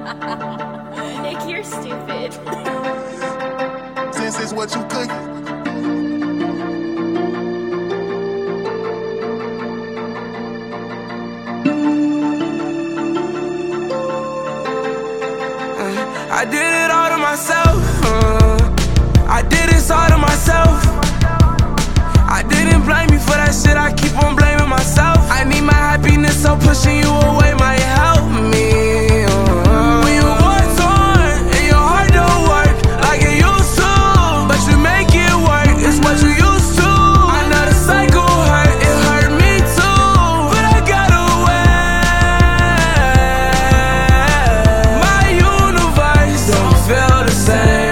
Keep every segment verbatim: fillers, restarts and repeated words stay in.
Nick, you're stupid. Since it's what you cooking. I did it all to myself. Uh, I did this all to myself. I didn't blame you for that shit, I keep on blaming myself. I need my happiness, so pushing you away might help me. Uh, when you want torn and your heart don't work like it used to, but you make it work, it's what you used to. I know the cycle hurt, it hurt me too, but I got away. My universe don't feel the same.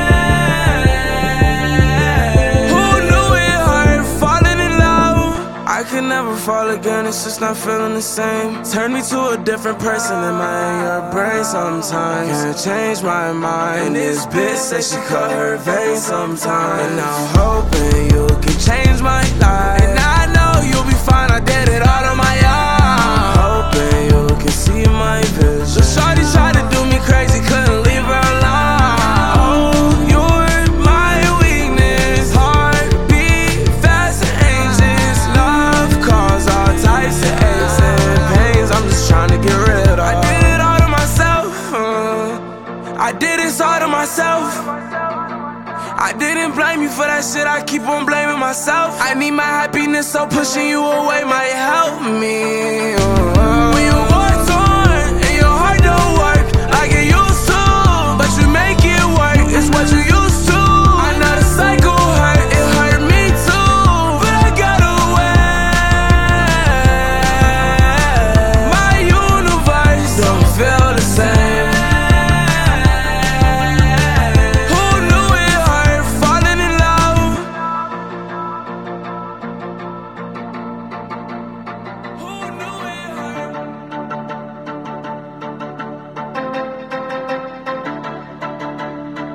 I could never fall again, it's just not feeling the same. Turn me to a different person in my in your brain sometimes. Can't change my mind, this bitch says she cut her vein sometimes. And I'm hoping you can change my life, and I know you'll be fine, I did it all on my own. I'm hoping you can see my vision. So shorty tried to do me crazy, couldn't leave her alone. Oh, you're my weakness, heartbeat fast and anxious, love cause all types of aches and pains. I'm just trying to get rid of. I did it all to myself. uh, I did this all to myself. I didn't blame you for that shit, I keep on blaming myself. I need my happiness, so pushing you away might help me. uh,